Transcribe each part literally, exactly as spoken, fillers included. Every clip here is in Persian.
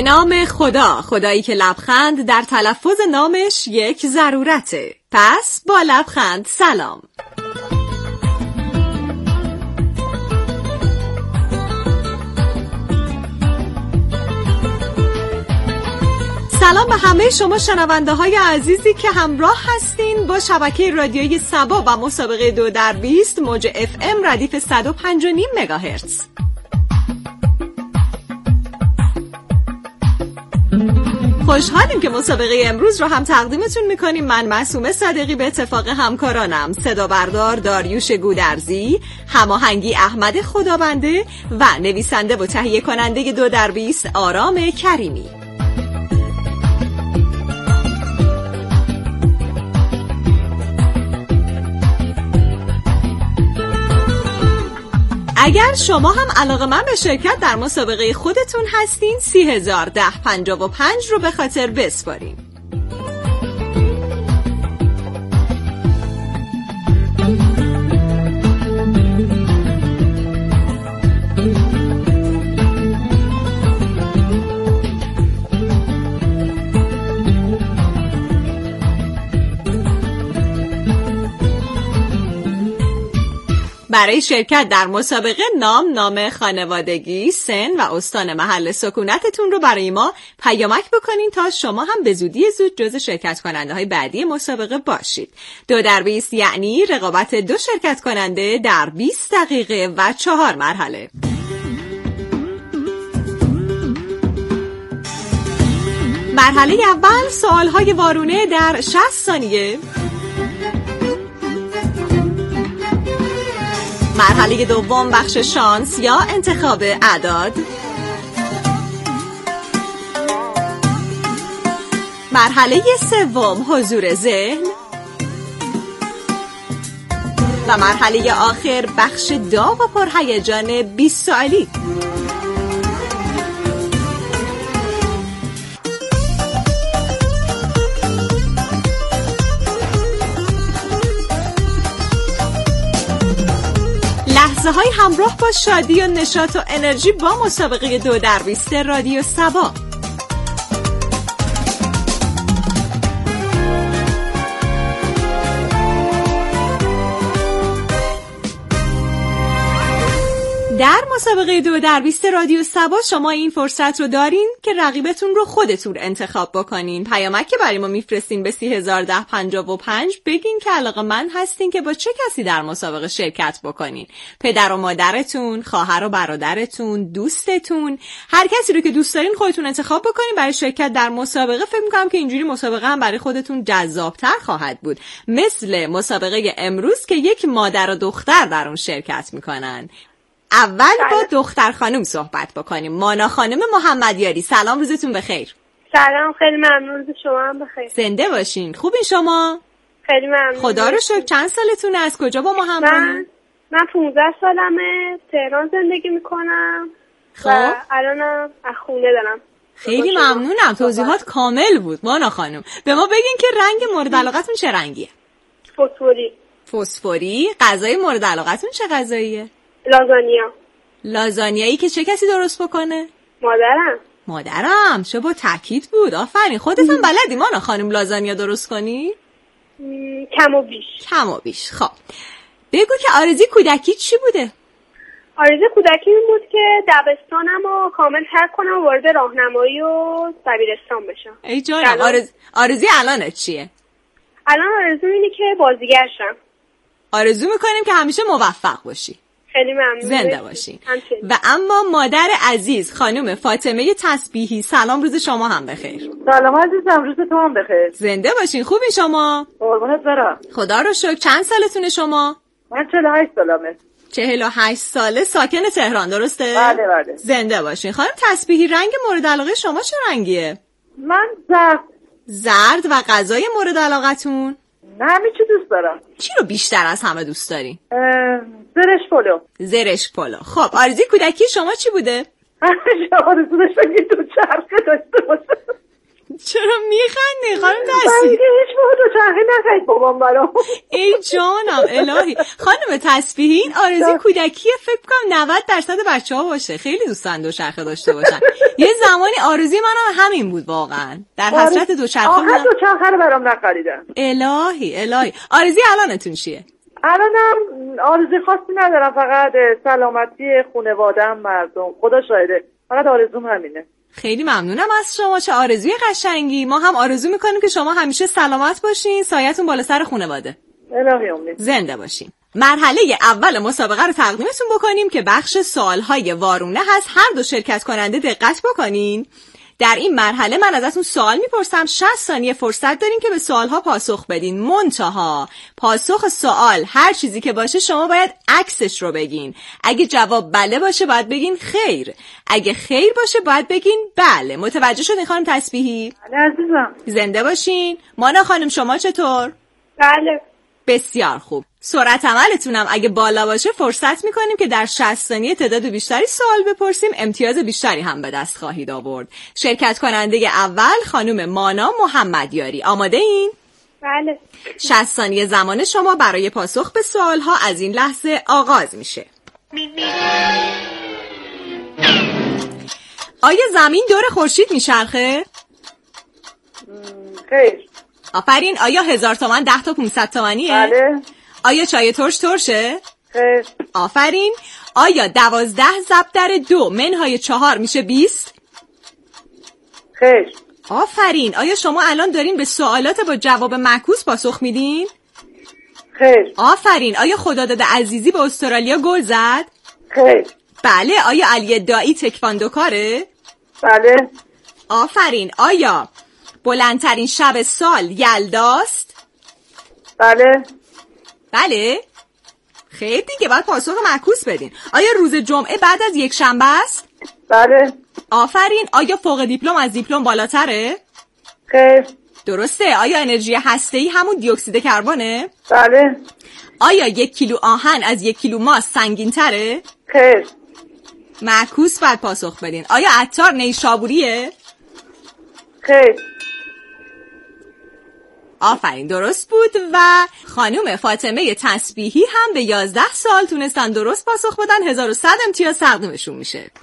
به نام خدا، خدایی که لبخند در تلفظ نامش یک ضرورته. پس با لبخند سلام. سلام به همه شما شنونده های عزیزی که همراه هستین با شبکه رادیویی سبا و مسابقه دو در بیست موج اف ام ردیف صد و پنج و نیم مگاهرتز. خوشحالیم که مسابقه امروز رو هم تقدیمتون میکنیم. من معصومه صادقی به اتفاق همکارانم صدا بردار داریوش گودرزی، هماهنگی احمد خدابنده و نویسنده و تهیه کننده دو در بیست آرام کریمی. اگر شما هم علاقه‌مند به شرکت در مسابقه خودتون هستین، سی هزار ده پنجاه و پنج رو به خاطر بسپارین. برای شرکت در مسابقه نام، نام خانوادگی، سن و استان محل سکونتتون رو برای ما پیامک بکنین تا شما هم به زودی زود جز شرکت کننده های بعدی مسابقه باشید. دو در بیست یعنی رقابت دو شرکت کننده در بیست دقیقه و چهار مرحله. مرحله اول سوالهای وارونه در شصت ثانیه. مرحله دوم بخش شانس یا انتخاب اعداد. مرحله سوم حضور ذهن. و مرحله آخر بخش داغ و پرهیجان بیست سوالی. لحظه های همراه با شادی و نشاط و انرژی با مسابقه دو در بیست رادیو سبا. در مسابقه دو در بیست رادیو سبا شما این فرصت رو دارین که رقیبتون رو خودتون انتخاب بکنین. پیامک که برای ما میفرستین به سی هزار ده پنجاه و پنج بگین که علاقه‌مند هستین که با چه کسی در مسابقه شرکت بکنین. پدر و مادرتون، خواهر و برادرتون، دوستتون، هر کسی رو که دوست دارین خودتون انتخاب بکنین برای شرکت در مسابقه. فکر می‌کنم که اینجوری مسابقه هم برای خودتون جذاب‌تر خواهد بود، مثل مسابقه امروز که یک مادر و دختر در اون شرکت می‌کنن. اول با دختر خانم صحبت بکنیم. مانا خانم محمدیاری، سلام، روزتون بخیر. سلام، خیلی ممنون، روز شما هم بخیر. زنده باشین. خوبین شما؟ خیلی ممنون. خدا رو شکر. چند سالتونه؟ از کجا با ما همراهین؟ من من پانزده سالمه، تهران زندگی میکنم. خب و الانم از خونه دارم. خیلی ممنونم، توضیحات کامل بود. مانا خانم به ما بگین که رنگ مورد علاقتون چه رنگیه؟ فسفوری. فسفوری. غذای مورد علاقتون چه غذاییه؟ لازانیا. لازانیایی که چه کسی درست بکنه؟ مادرم. مادرم. چه با تاکید بود. آفرین. خودت هم بلدی مانا خانم لازانیا درست کنی؟ م... کم و بیش. کم و بیش. خب بگو که آرزوی کودکی چی بوده؟ آرزوی کودکی این بود که دبستانم رو کامل ترک کنم و وارد راهنمایی و دبیرستان بشم. ای جانم. آرز... آرزوی الانت چیه؟ الان آرزو اینه که بازیگر شم. آرزو میکنیم که همیشه موفق باشی. خیلی ممنون. زنده باشین. و اما مادر عزیز خانم فاطمه تسبیحی، سلام، روز شما هم بخیر. سلام عزیزم، روز تو هم بخیر. زنده باشین. خوبی شما؟ قربونت برم. خدا رو شکر. چند سالتونه شما؟ من چهل و هشت سالمه. چهل و هشت ساله، ساکن تهران، درسته؟ بله بله. زنده باشین. خانم تسبیحی، رنگ مورد علاقه شما چه رنگیه؟ من زرد. زرد. و غذای مورد علاقتون؟ نه، همین چی دوست دارم. چی رو بیشتر از همه دوست داری؟ زرش پلو. زرش پلو. خب آرزوی کودکی شما چی بوده؟ آرزو داشتم که تو چرخه داشته باشه. چرا میخندی خانم من تسبیحی؟ دیگه هیچ موقع دوچرخه نخرید بابام برام. ای جانم الهی. خانم تسبیحی این آرزوی کودکیه، فکر کنم نود درصد بچه‌ها باشه، خیلی دوستن دوچرخه داشته باشن. یه زمانی آرزوی منم همین بود واقعا، در حسرت دوچرخه. آخر دوچرخه رو برام نخریدن. الهی الهی. آرزوی الانتون چیه؟ الانم آرزوی خاصی ندارم، فقط سلامتی خانواده‌ام، مردم، خدا شاهده، فقط آرزوم همینه. خیلی ممنونم از شما، چه آرزوی قشنگی. ما هم آرزو میکنیم که شما همیشه سلامت باشین، سایتون بالا سر خانواده. الهی امید. زنده باشین. مرحله اول مسابقه رو تقدیمتون بکنیم که بخش سوالهای وارونه هست. هر دو شرکت کننده دقت بکنین. در این مرحله من ازتون سوال میپرسم، شصت ثانیه فرصت دارین که به سوالها پاسخ بدین. منتها پاسخ سوال هر چیزی که باشه شما باید عکسش رو بگین. اگه جواب بله باشه باید بگین خیر، اگه خیر باشه باید بگین بله. متوجه شدین خانم تسبیحی؟ بله عزیزم. زنده باشین. مانا خانم شما چطور؟ بله. بسیار خوب. سرعت عملتونم اگه بالا باشه فرصت میکنیم که در شصت ثانیه تعداد بیشتری سوال بپرسیم، امتیاز بیشتری هم به دست خواهید آورد. شرکت کننده اول خانم مانا محمدیاری، آماده این؟ بله. شصت ثانیه زمان شما برای پاسخ به سوالها از این لحظه آغاز میشه. آیا زمین دور خورشید میچرخه؟ خیر. آفرین. آیا هزار تومن ده تا پونصد تومنیه؟ بله. آیا چای ترش ترشه؟ خیر. آفرین. آیا دوازده ضرب در دو منهای چهار میشه بیست؟ خیر. آفرین. آیا شما الان دارین به سوالات با جواب معکوس پاسخ میدین؟ خیر. آفرین. آیا خداداد عزیزی به استرالیا گل زد؟ خیر. بله. آیا علی دایی تکواندوکاره؟ بله. آفرین. آیا بلندترین شب سال یلداست؟ بله. بله. خیلی دیگه باید پاسخ معکوس بدین. آیا روز جمعه بعد از یک شنبه است؟ بله. آفرین. آیا فوق دیپلم از دیپلم بالاتره؟ خیر. درسته. آیا انرژی هسته‌ای همون دی اکسید کربونه؟ بله. آیا یک کیلو آهن از یک کیلو ماست سنگین تره؟ خیر. معکوس باید پاسخ بدین. آیا عطار نیشابوریه؟ خیر. آفرین درست بود. و خانم فاطمه تسبیحی هم به یازده سال تونستن درست پاسخ بدن. هزار و صد امتیاز تقدیمشون میشه.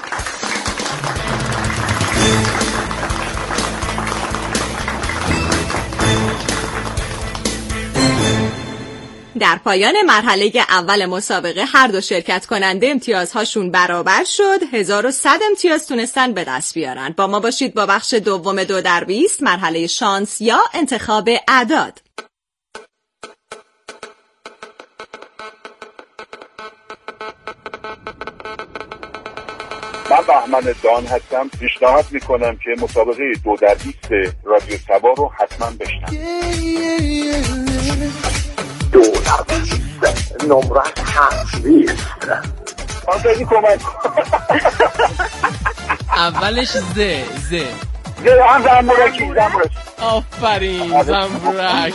در پایان مرحله اول مسابقه هر دو شرکت کننده امتیازهاشون برابر شد. هزار و صد امتیاز تونستن به دست بیارن. با ما باشید با بخش دوم دو در بیست، مرحله شانس یا انتخاب اعداد. من بهمن دان هستم. پیشنهاد میکنم که مسابقه دو در بیست رادیو سبا رو حتما بشنوید. دو در بیست نمره هفت بیست. آنتایی کمک اولش ز ز زه هم زنبورکی زنبورکی. آفرین زنبورک.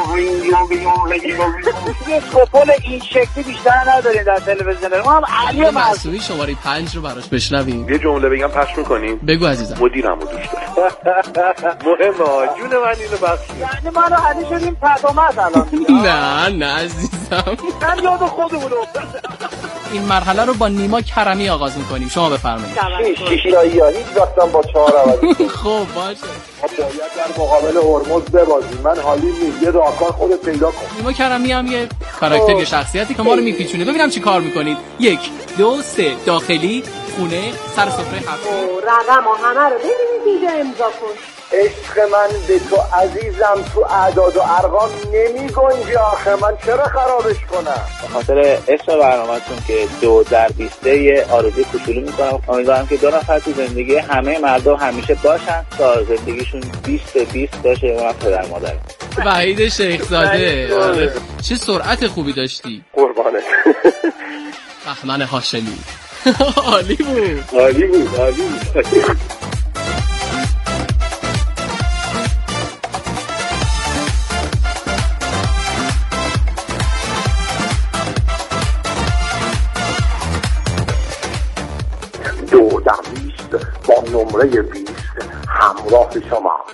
سکوپول این شکلی بیشتر نداریم در تلویزیون. ما هم علی معصومی شماره پنج رو براش بشنویم. یه جمله بگم پخش میکنیم؟ بگو عزیزم. مدیرم رو دوست دارم. مهمه جون من اینو بخشید. یعنی ما رو علی شدیم پدامت الان. نه نه عزیزم، من یاد خودمونو. این مرحله رو با نیما کرمی آغاز میکنیم. شما بفرمایید. شیشیایی ها هیچ وقتم با چهار عوضی. خب باشه. ما باید در مقابل هرمز ببازیم. من حالی نیست. یه راهکار خودت پیدا کن. نیما کرمی هم یه کاراکتر یا شخصیتی که ما رو میپیچونه. ببینم چی کار میکنید. یک دو سه. داخلی خونه سر سفره هفت. رقم و همه رو ببینید اینجا امضا کن. عشق من به تو عزیزم تو اعداد و ارقام نمی گنجی. آخه من چرا خرابش کنم؟ به خاطر اسم برنامه‌تون که دو در بیسته یه آرزوی کوچولو میکنم. امیدوارم که دو نفر تو زندگی همه مردم همیشه باشن تا زندگیشون بیست به بیست باشه. من پدر مادرم. وحید شیخزاده. آره. چه سرعت خوبی داشتی. قربانت. بهمن هاشمی. عالی بود. عالی بود. عالی بود. دو در بیست با نمره بیست همراه شما.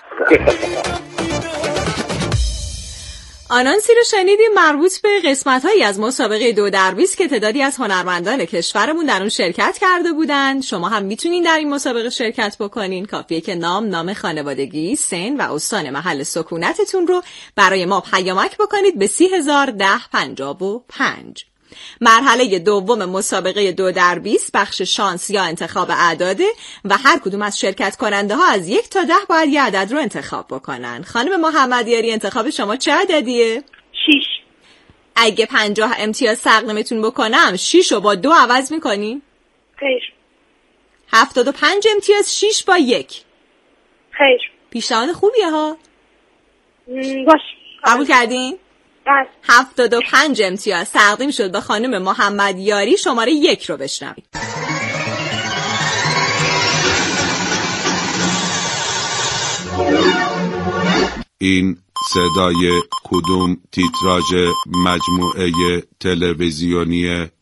آنانسی رو شنیدیم مربوط به قسمت‌هایی از مسابقه دو در بیست که تعدادی از هنرمندان کشورمون در اون شرکت کرده بودند. شما هم میتونین در این مسابقه شرکت بکنین. کافیه که نام، نام خانوادگی، سن و استان محل سکونتتون رو برای ما پیامک بکنید به سی هزار و ده پنجاه و پنج. مرحله دوم مسابقه دو در بیست بخش شانس یا انتخاب اعداده و هر کدوم از شرکت کننده ها از یک تا ده باید یه عدد رو انتخاب بکنن. خانم محمدیاری انتخاب شما چه عددیه؟ شیش. اگه پنجاه امتیاز تقدیمتون بکنم شیش رو با دو عوض میکنی؟ خیر. هفتاد و پنج امتیاز شیش با یک؟ خیر. پیشنهاد خوبیه ها؟ باش. قبول کردین؟ بس. هفتاد و پنج امتیاز تقدیم شد به خانم محمدیاری. شماره یک رو بشنوید. این صدای کدوم تیتراژ مجموعه تلویزیونیه؟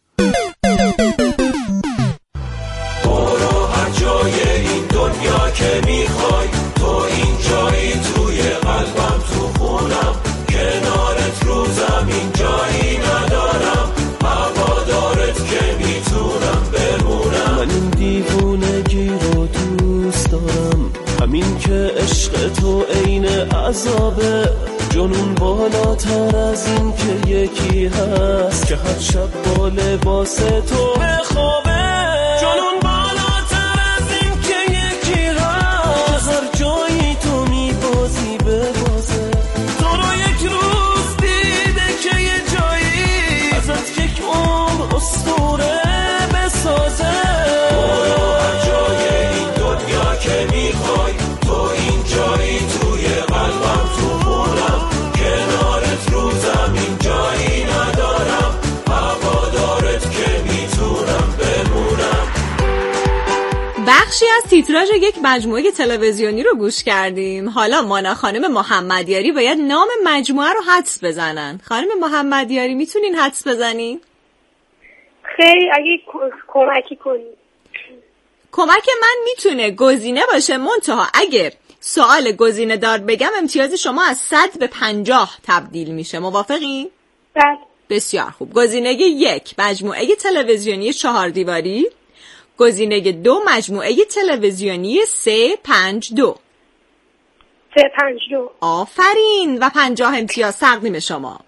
برو هر جای این دنیا که میخوای، تو این جایی توی قلبم، تو خونم، کنارت رو زمین جایی ندارم، هوادارت که میتونم بمونم. من این دیوونگی رو دوست دارم، همین که عشق تو عین عذابه، جنون بالاتر از این که یکی هست که هر شب با لباس تو بخوابه، جنون بالاتر از این که یکی هست هر جایی تو میبازی ببازه، تو رو یک روز دیده که یه جایی ازت یک عمر اسطوره بسازه. برو هر جای این دنیا که میخوای، تو این جایی توی قلبم، تو خونم، کنارت رو زمین جایی ندارم، هوادارت که میتونم بمونم. بخشی از تیتراژ یک مجموعه تلویزیونی رو گوش کردیم. حالا مانا خانم محمدیاری باید نام مجموعه رو حدس بزنن. خانم محمدیاری میتونین حدس بزنین؟ خیلی اگه کمکی کنید. کمک من میتونه گزینه باشه، منتها اگه سوال گزینه دار بگم امتیاز شما از صد به پنجاه تبدیل میشه. موافقین؟ بله. بسیار خوب. گزینه یک مجموعه تلویزیونی چهار دیواری، گزینه دو مجموعه تلویزیونی سه پنج دو. سه پنج دو. آفرین و پنجاه امتیاز تقدیم شما.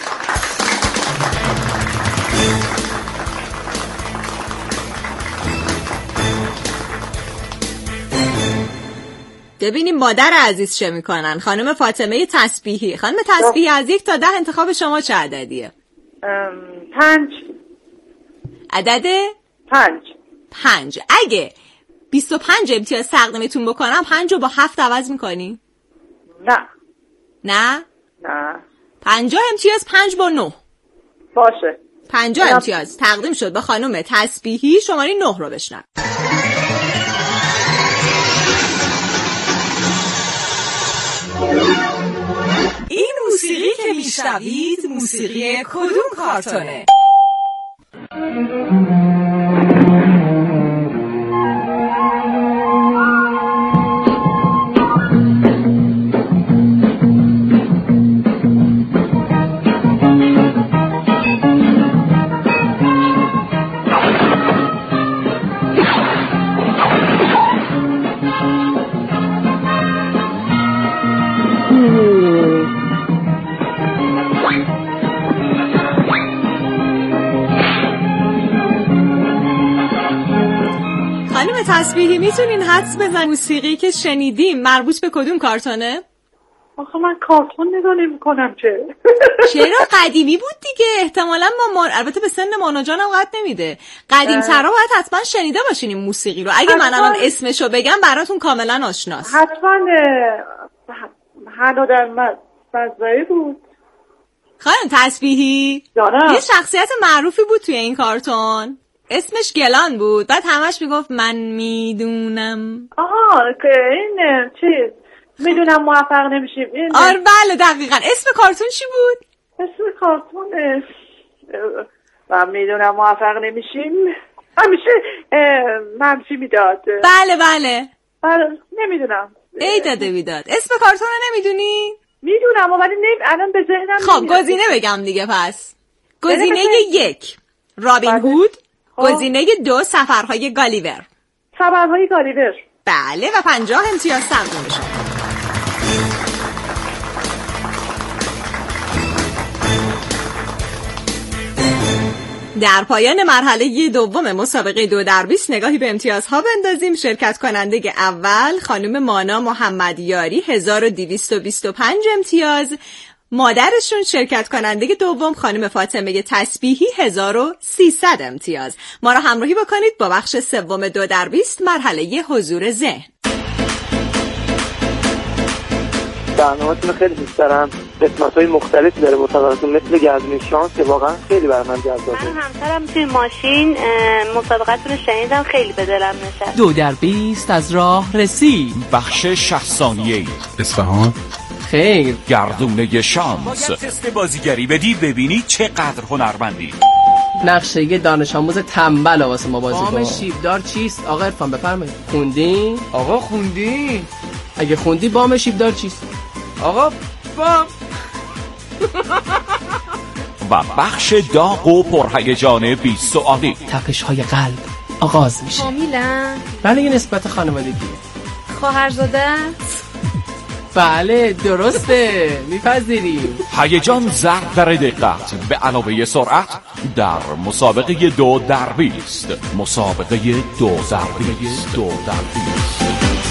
ببینیم مادر عزیز چه میکنن. خانم فاطمه تسبیحی. خانم تسبیحی از یک تا ده انتخاب شما چه عددیه؟ پنج. عدد؟ پنج. پنج. اگه بیست و پنج امتیاز تقدیمتون بکنم پنج رو با هفت عوض میکنی؟ نه. نه؟ نه. پنجاه امتیاز پنج با نه. باشه. پنجاه امتیاز تقدیم شد به خانم تسبیحی. شماره نه رو بشنم. این موسیقی که میشنوید موسیقی کدوم کارتونه؟ خانم تسبیحی میتونین حدس بزن موسیقی که شنیدیم مربوط به کدوم کارتونه؟ آخه من کارتون نگاه نمی کنم چه؟ چرا قدیمی بود دیگه. احتمالاً ما, ما البته به سن مانا جانم قد نمیده. قدیم ترا باید حتما شنیده باشین این موسیقی رو. اگه من الان اسمشو بگم براتون کاملا آشناست. حتما هنو در مزرعه بود. خانم تسبیحی جانم. یه شخصیت معروفی بود توی این کارتون، اسمش گلان بود، بعد همش میگفت من میدونم. آها که این چیز میدونم موفق نمیشیم. آره بله دقیقاً. اسم کارتون چی بود؟ اسم کارتون من میدونم موفق نمیشیم همیشه منفی میداد. بله بله بله نمیدونم. ای داده بیداد. اسم کارتون رو نمیدونی؟ میدونم ولی نمی... الان به ذهنم خب گزینه بگم دیگه. پس گزینه یک رابین هود، گزینه دو سفرهای گالیور. سفرهای گالیور. بله و پنجاه امتیاز تقدیم شما. در پایان مرحله دوم مسابقه دو در بیست نگاهی به امتیازها بندازیم. شرکت کننده اول خانم مانا محمدیاری هزار و دویست و بیست و پنج امتیاز، مادرشون شرکت کننده دوم خانم فاطمه تسبیحی هزار و سیصد امتیاز. ما را همراهی بکنید با بخش سوم دو در بیست مرحله حضور ذهن. برنامه‌تون خیلی دوست دارم. قسمت‌های مختلفی داره مسابقه‌تون، مثل گردون شانس که واقعا خیلی برای من جذابه. من همسرم توی ماشین مسابقه‌تون رو شنیدم، خیلی به دلم نشست. دو در بیست از راه رسید. بخش شصت ثانیه‌ای. اصفهان. خیر. گردونه شانس. باید تست بازیگری بدی ببینی چقدر هنرمندی. نقشه دانش آموز تنبل واسه ما بازی کن. نام شیبدار چیست؟ آقا عرفان بفرمایید. خوندی؟ آقا خوندی؟ اگه خوندی بام شیبدار چیست؟ آقا بام. و بخش داغ و پرهیجان بیست سوالی. تپش های قلب آغاز میشه. کاملا؟ بله، یه نسبت خانوادگی. خواهرزاده؟ بله درسته، میپذیریم. هیجان ضرب در دقت به علاوه سرعت در مسابقه دو در بیست. مسابقه دو در بیست. دو در بیست.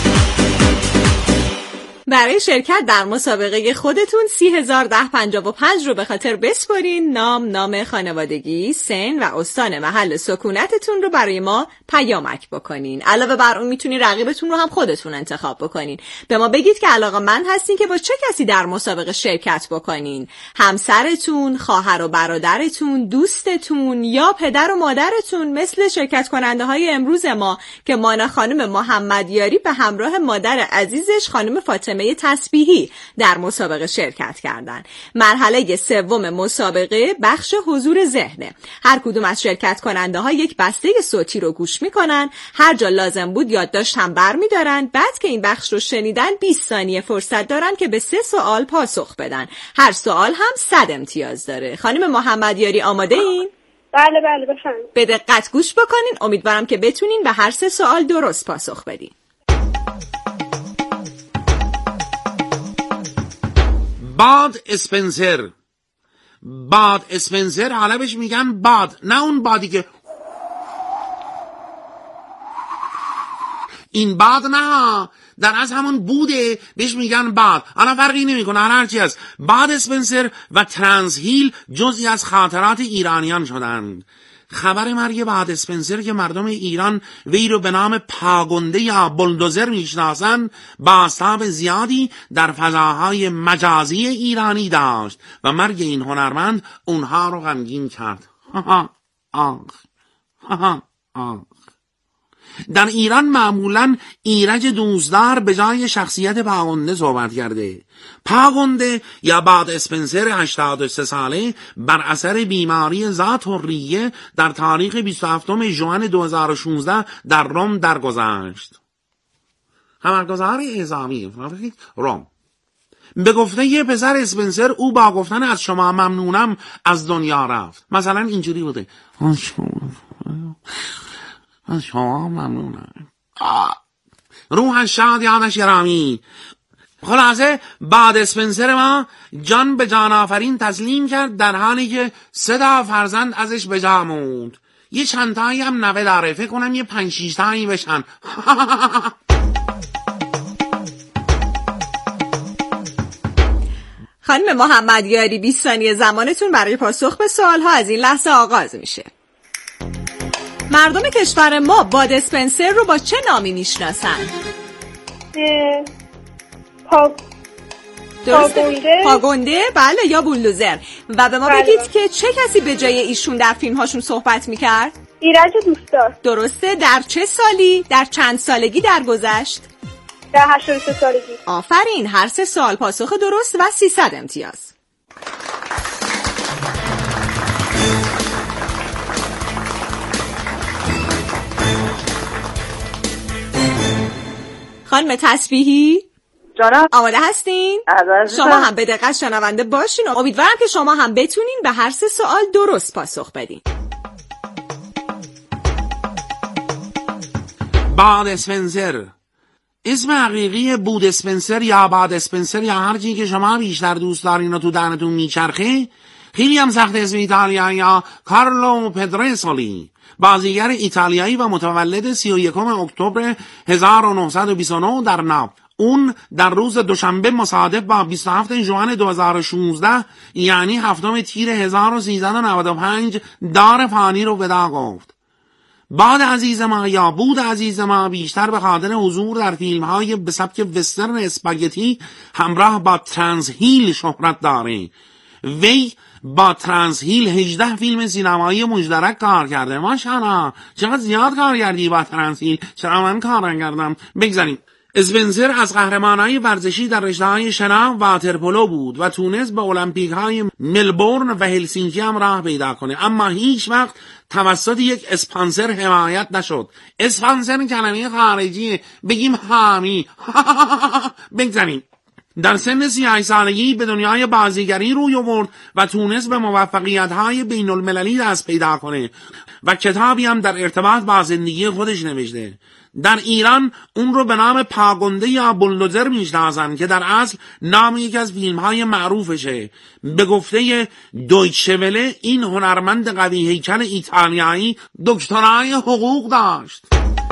برای شرکت در مسابقه خودتون سی هزار ده پنجاه و پنج رو به خاطر بسپرین. نام، نام خانوادگی، سن و استان محل سکونتتون رو برای ما پیامک بکنین. علاوه بر اون میتونین رقیبتون رو هم خودتون انتخاب بکنین. به ما بگید که علاقه‌مند هستین که با چه کسی در مسابقه شرکت بکنین. همسرتون، خواهر و برادرتون، دوستتون یا پدر و مادرتون، مثل شرکت کننده های امروز ما که مانا خانم محمدیاری به همراه مادر عزیزش خانم فاطمه تسبیحی در مسابقه شرکت کردن. مرحله سوم مسابقه بخش حضور ذهنه. هر کدوم از شرکت کننده ها یک بسته صوتی رو گوش میکنن، هر جا لازم بود یادداشت هم برمیدارن. بعد که این بخش رو شنیدن بیست ثانیه فرصت دارن که به سه سوال پاسخ بدن. هر سوال هم صد امتیاز داره. خانم محمدیاری آماده این؟ بله بله بفرمایید. به دقت گوش بکنین. امیدوارم که بتونین به هر سه سوال درست پاسخ بدین. باد اسپنسر. باد اسپنسر حالا بهش میگن باد، نه اون بادی که این باد، نه در از همون بوده بهش میگن باد. حالا فرقی نمیکنه، هر هرچی هست. باد اسپنسر و ترانس هیل جزئی از خاطرات ایرانیان شدند. خبر مرگ باد اسپنسر که مردم ایران وی رو به نام پاگنده یا بلدوزر میشناسند بازتاب زیادی در فضاهای مجازی ایرانی داشت و مرگ این هنرمند اونها رو غمگین کرد. آخ آخ آخ. در ایران معمولاً ایرج دوزدار به جای شخصیت پاگنده صحبت کرده. پاگنده یا باد اسپنسر هشتاد و سه ساله بر اثر بیماری ذات‌الریه در تاریخ بیست و هفتم ژوئن دو هزار و شانزده در روم درگذشت. خبرگزار اعزامی روم به گفته یه پسر اسپنسر او با گفتن از شما ممنونم از دنیا رفت. مثلا اینجوری بوده: از شما ممنونم، روحش شاد، یادش گرامی. خلاصه بعد اسپنسر ما جان به جان آفرین تسلیم کرد در حالی که سه تا فرزند ازش به جا موند. یه چند تایی هم نوه داره، فکر کنم یه پنج شیش تایی بشن. خانم محمدیاری بیست ثانیه زمانتون برای پاسخ به سوالها از این لحظه آغاز میشه. مردم کشور ما باد اسپنسر رو با چه نامی میشناسن؟ پا... پاگنده؟ پاگنده بله، یا بولدوزر. و به ما بله. بگید که چه کسی به جای ایشون در فیلم هاشون صحبت میکرد؟ ایرج دوستدار. درسته. در چه سالی؟ در چند سالگی درگذشت؟ در هشتاد و سه سالگی. آفرین، هر سه سوال پاسخ درست و سیصد امتیاز. خانم تسبیحی جانم. آماده هستین؟ شما هم به دقت شنونده باشین. امیدوارم که شما هم بتونین به هر سه سوال درست پاسخ بدین. باد اسپنسر اسم حقیقی بود اسپنسر یا باد اسپنسر یا هر چیزی که شما بیشتر دوست دارین و تو دهنتون میچرخه خیلی هم سخت. اسم ایتالیایی یا کارلو پدرسولی، بازیگر ایتالیایی و متولد سی و یکم اکتبر هزار و نهصد و بیست و نه در ناپل. اون در روز دوشنبه مصادف با بیست و هفتم ژوئن دو هزار و شانزده یعنی هفتم تیر هزار و سیصد و نود و پنج دار فانی رو وداع گفت. باد عزیز ما یا بود عزیز ما بیشتر به خاطر حضور در فیلم های به سبک وسترن اسپاگتی همراه با ترنسهیل شهرت داره. وی با ترنسهیل هجده فیلم سینمایی مشترک کار کرده. ماشاءالله چقدر زیاد کار کردی با ترنسهیل، چرا من کار نکردم؟ بگذاریم. اسپنسر از قهرمانای ورزشی در رشته‌های شنا و واترپولو بود و تونست به المپیک‌های ملبورن و هلسینکی هم راه پیدا کنه، اما هیچ وقت توسط یک اسپانسر حمایت نشد. اسپانسر کلمه خارجیه، بگیم حامی. بگذاریم. در سن سی و هشت سالگی به دنیای بازیگری روی آورد و تونست به موفقیت‌های بین‌المللی دست پیدا کنه و کتابی هم در ارتباط با زندگی خودش نوشته. در ایران اون رو به نام پاگنده یا بولدوزر میشناسن که در اصل نام یکی از فیلم‌های معروفشه. به گفته دویچه وله این هنرمند قوی هیکل ایتالیایی دکترای حقوق داشت.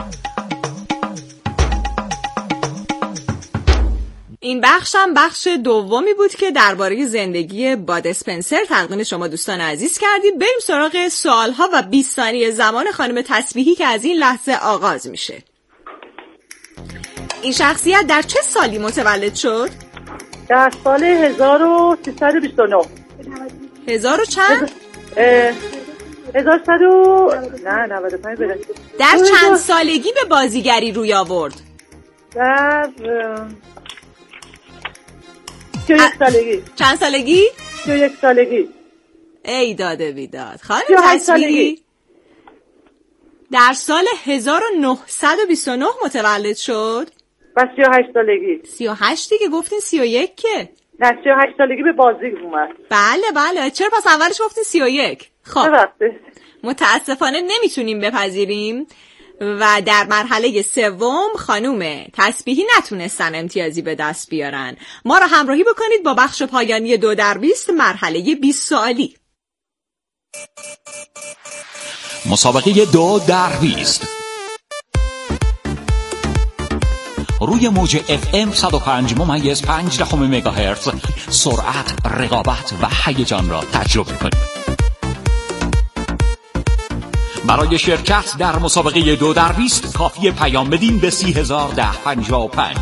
این بخش هم بخش دومی بود که درباره زندگی باد اسپنسر تقدیم شما دوستان عزیز کردیم. بریم سراغ سوالها و بیست ثانیه زمان خانم تسبیحی که از این لحظه آغاز میشه. این شخصیت در چه سالی متولد شد؟ در سال هزار و سیصد و بیست و نه. هزار و چند؟ هزار و صد و نه نود و پنج بده. در چند سالگی به بازیگری روی آورد؟ در سی و یک سالگی. چند سالگی؟ سی و یک سالگی. ای داده بیداد. خانم تسبیحی در سال هزار و نهصد و بیست و نه متولد شد و سی و هشت سالگی. سی و هشت دیگه گفتین سی و یک که؟ نه سی و هشت سالگی به بازی اومد. بله بله. چرا پس اولش گفتین سی و یک؟ خب متاسفانه نمیتونیم بپذیریم و در مرحله سوم خانوم تسبیحی نتونستن امتیازی به دست بیارن. ما را همراهی بکنید با بخش پایانی دو در بیست مرحله بیست سوالی. مسابقه دو در بیست روی موج اف ام صد و پنج ممیز پنج دهم مگاهرتز سرعت، رقابت و هیجان را تجربه کنید. برای شرکت در مسابقه دو در بیست کافی پیام بدین به سی هزار ده پنجاه و پنج.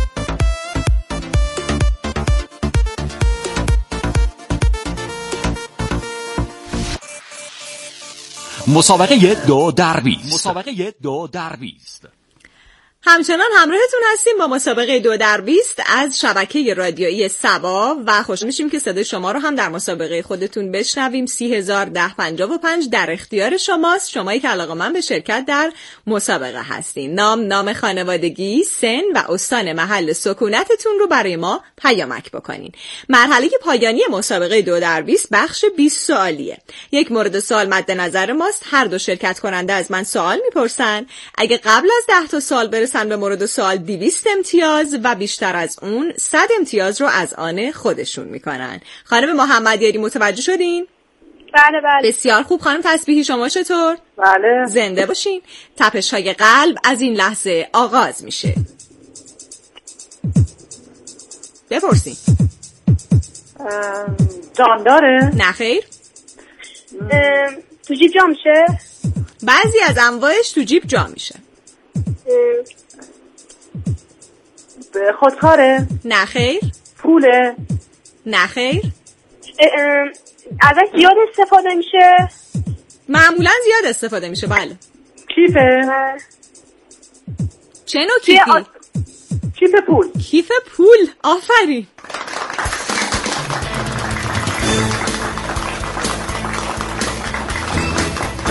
مسابقه دو در بیست مسابقه دو در بیست همچنان همراهتون هستیم با مسابقه دو در بیست از شبکه رادیویی سبا و خوشحال میشیم که صدای شما رو هم در مسابقه خودتون بشنویم. سی هزار ده پنجاه و پنج در اختیار شماست، شمایی که علاقه‌مند به شرکت در مسابقه هستین. نام، نام خانوادگی، سن و استان محل سکونتتون رو برای ما پیامک بکنین. مرحله پایانی مسابقه دو در بیست بخش بیست سوالیه. یک مورد سوال مد نظر ماست. هر دو شرکت کننده از من سوال میپرسن. اگه قبل از ده تا سوال برسن به مورد سوال دویست امتیاز و بیشتر از اون صد امتیاز رو از آن خودشون میکنن. خانم محمدیاری متوجه شدین؟ بله بله. بسیار خوب. خانم تسبیحی شما چطور؟ بله. زنده باشین. تپش های قلب از این لحظه آغاز میشه. بپرسین. جان داره؟ نه خیر. تو جیب جا میشه؟ بعضی از انواعش تو جیب جا میشه. خودکاره؟ نه خیر. پوله؟ نه خیر. ازش زیاد استفاده میشه؟ معمولا زیاد استفاده میشه. بله. کیفه؟ چه نوع کیفی؟ آ... کیف پول. کیف پول. آفرین.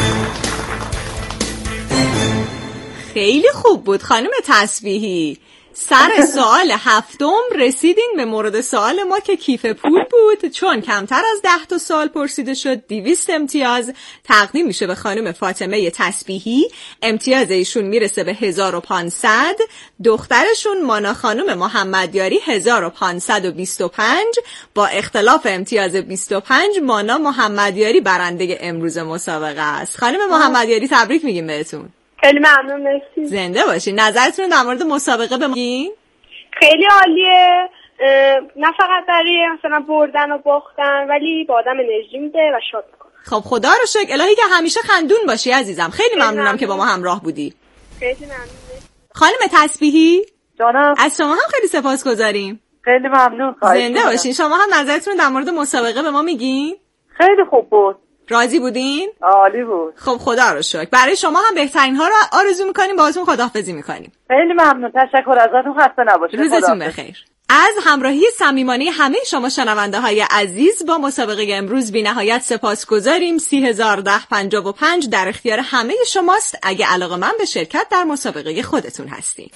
خیلی خوب بود خانم تسبیحی. سر سوال هفتم رسیدین به مورد سوال ما که کیف پول بود. چون کمتر از ده تا سوال پرسیده شد، دویست امتیاز تقدیم میشه به خانم فاطمه تسبیحی. امتیاز ایشون میرسه به هزار و پانصد. دخترشون مانا خانم محمدیاری هزار و پانصد و بیست و پنج. با اختلاف امتیاز بیست و پنج مانا محمدیاری برنده امروز مسابقه است. خانم محمدیاری تبریک میگیم بهتون. خیلی ممنون، مرسی. زنده باشین. نظرتون در مورد مسابقه بگین. خیلی عالیه، نه فقط برای مثلا بردن و باختن، ولی با آدم انرژی میده و شاد میکنه. خب خدا رو شکر. الهی که همیشه خندون باشی عزیزم. خیلی ممنونم ممنون. که با ما همراه بودی. خیلی ممنون. خانم تسبیحی جانم، از شما هم خیلی سپاسگزاریم. خیلی ممنون. زنده باشین. شما هم نظرتون در مورد مسابقه به ما میگین؟ خیلی خوب بود. راضی بودین؟ عالی بود. خب خدا رو شکر. برای شما هم بهترین ها رو آرزو میکنیم. باهاتون خداحافظی میکنیم. خیلی ممنون. تشکر ازتون. خسته نباشید. روزتون بخیر. از همراهی صمیمانه همه شما شنونده های عزیز با مسابقه امروز بی نهایت سپاسگزاریم. سی هزار و ده پنجاه و پنج در اختیار همه شماست اگه علاقه‌مند به شرکت در مسابقه خودتون هستین.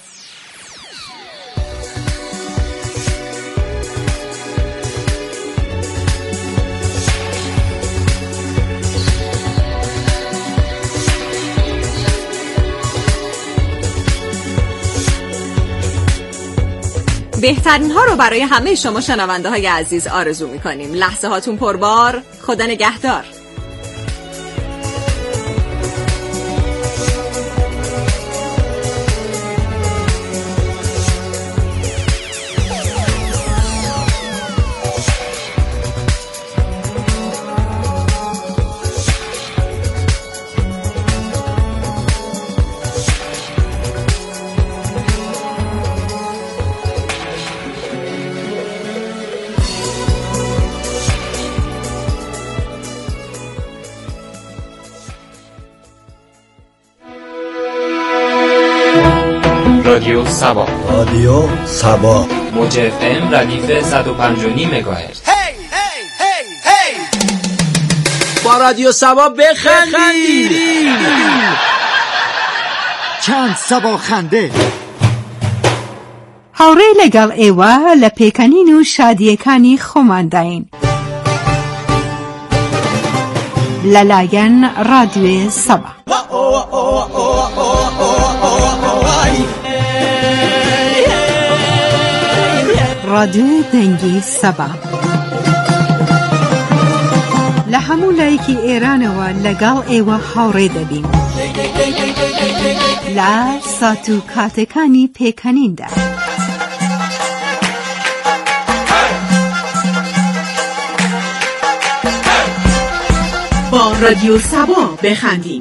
بهترین ها رو برای همه شما شنونده های عزیز آرزو میکنیم. لحظه هاتون پربار. خدا نگهدار. رادیو سبا رادیو سبا موج اف ام ردیف صد و پنج و نیم مگاهرتز. با رادیو سبا بخندید. چند سبا خنده هاوڕێ لەگەڵ ئێوە لە پێکەنین و شادیەکانی خۆمانداین لەلایەن ڕادیۆی سەبا. ڕادیۆی دەنگی سەبا لە هەموو لایەکی ئێرانەوە لەگەڵ ئێوە هاوڕێ دەبین لە سات و کاتەکانی پێکەنیندا. با رادیو سبا بخندیم.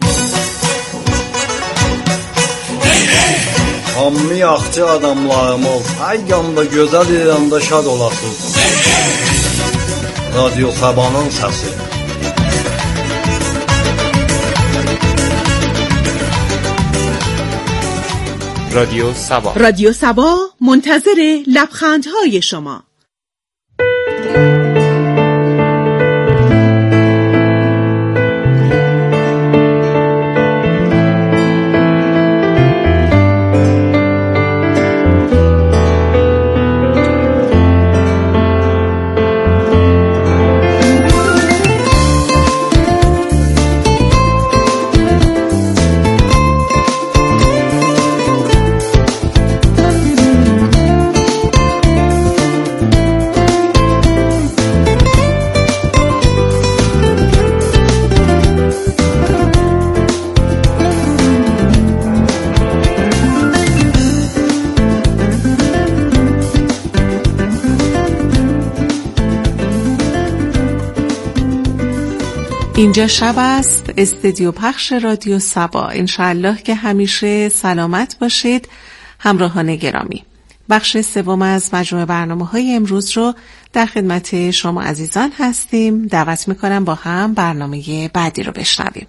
Hammi yaxşı adamlarımız, hər yanda gözəl İranda şad olasınız. Radyo Saba'nın səsi. رادیو سبا رادیو سبا منتظر لبخندهای شما. اینجا شب است، استودیو پخش رادیو سبا. انشاءالله که همیشه سلامت باشید همراهان گرامی. بخش سوم از مجموعه برنامه‌های امروز رو در خدمت شما عزیزان هستیم. دعوت می‌کنم با هم برنامه بعدی رو بشنویم.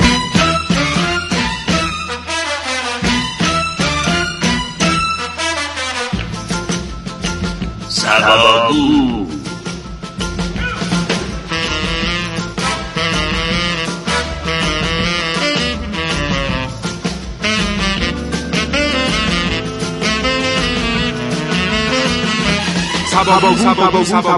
سباگو تباگو تباگو